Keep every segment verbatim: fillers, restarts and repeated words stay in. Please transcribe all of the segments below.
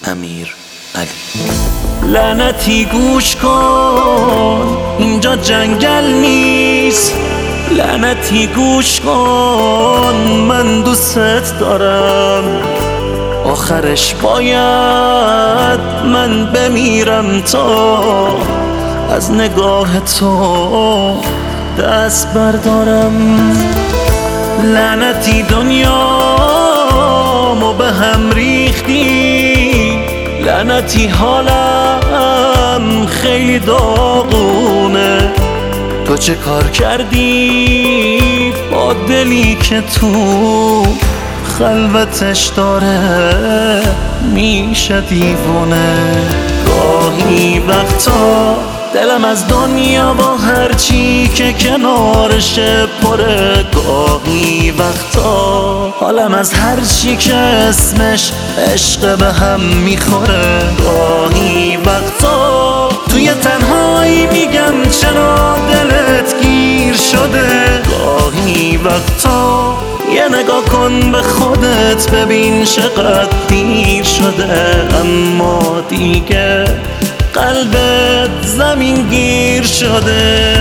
امیر علی. لعنتی گوش کن، اینجا جنگل نیست. لعنتی گوش کن، من دوست دارم. آخرش باید من بمیرم تا از نگاه تو دست بردارم. لعنتی دنیامو به هم ریختی، لعنتی حالم خیلی داغونه. تو چه کار کردی با دلی که تو خلوتش داره میشه دیوونه؟ گاهی وقتا دلم از دنیا با هرچی که کنارشه پره. گاهی وقتا حالم از هرچی که اسمش عشق به هم میخوره. گاهی وقتا توی تنهایی میگم چرا دلت گیر شده. گاهی وقتا یه نگاه کن به خودت ببین چقدر دیر شده. اما دیگه قلبت زمین گیر شده.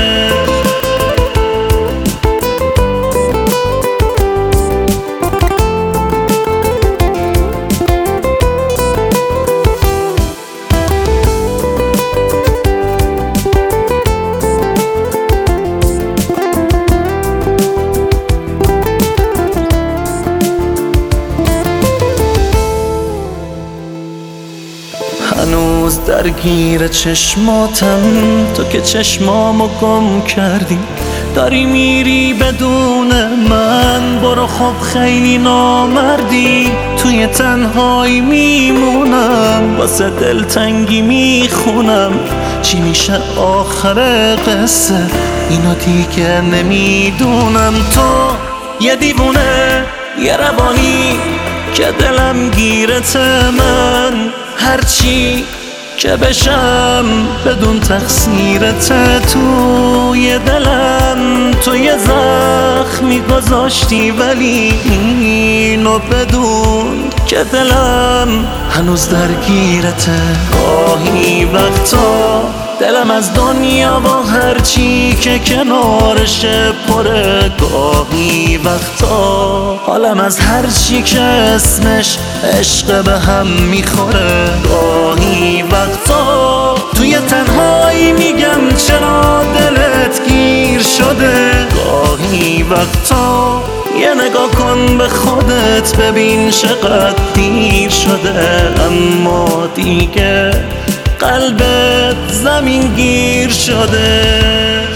هنوز درگیر چشماتم، تو که چشمامو گم کردی. داری میری بدون من، برو خب خیلی نامردی. توی تنهایی میمونم، واسه دلتنگی میخونم. چی میشه آخر قصه اینو دیگه نمیدونم. تو یه دیوونه، یه روانی که دلم گیرت من. هرچی که بشم بدون تقصیرت توی دلم. تو یه زخمی گذاشتی ولی اینو بدون که دلم هنوز درگیرته. گاهی وقتا دلم از دنیا با هرچی که کنارشه پره. گاهی وقتا حالم از هرچی که اسمش عشق به هم میخوره. گاهی وقتا توی تنهایی میگم چرا دلت گیر شده. گاهی وقتا یه نگاه کن به خودت ببین چقدر دیر شده. اما دیگه قلبت زمین گیر شده.